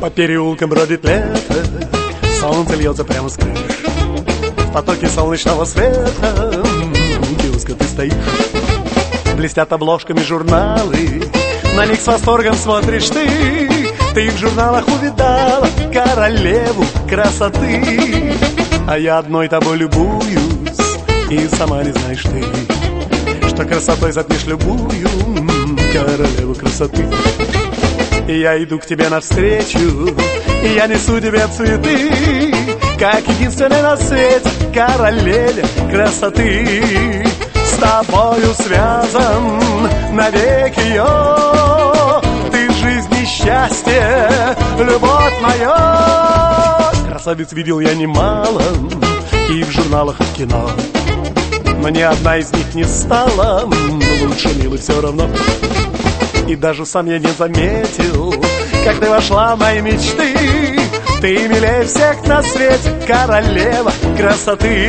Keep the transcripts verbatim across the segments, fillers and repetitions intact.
По переулкам бродит лето, солнце льется прямо с крыш. В потоке солнечного света у киоска ты стоишь. Блестят обложками журналы, на них с восторгом смотришь ты. Ты в журналах увидала королеву красоты. А я одной тобой любуюсь, и сама не знаешь ты, что красотой затмишь любую королеву красоты. И я иду к тебе навстречу, и я несу тебе цветы, как единственной на свете королеве красоты. С тобою связан навеки я, ты жизнь и счастье, любовь моя. Красавиц видел я немало, и в журналах, и в кино, но ни одна из них не стала лучше милой все равно. И даже сам я не заметил, как ты вошла в мои мечты. Ты милее всех на свете, королева красоты.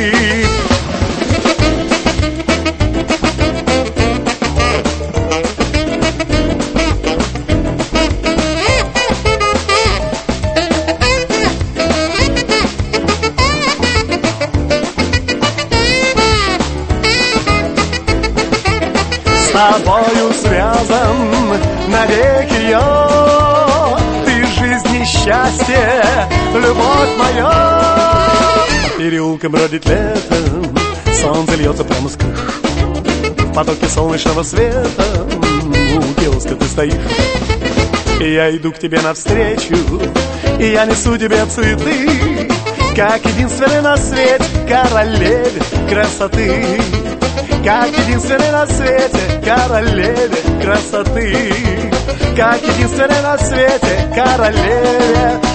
С тобою связан навеки я, ты жизнь и счастье, любовь моя. По переулкам бродит лето, солнце льется прямо с крыш. В потоке солнечного света у киоска ты стоишь. И я иду к тебе навстречу, и я несу тебе цветы, как единственный на свете королеве красоты. Как единственный на свете королеве красоты, как единственный на свете королеве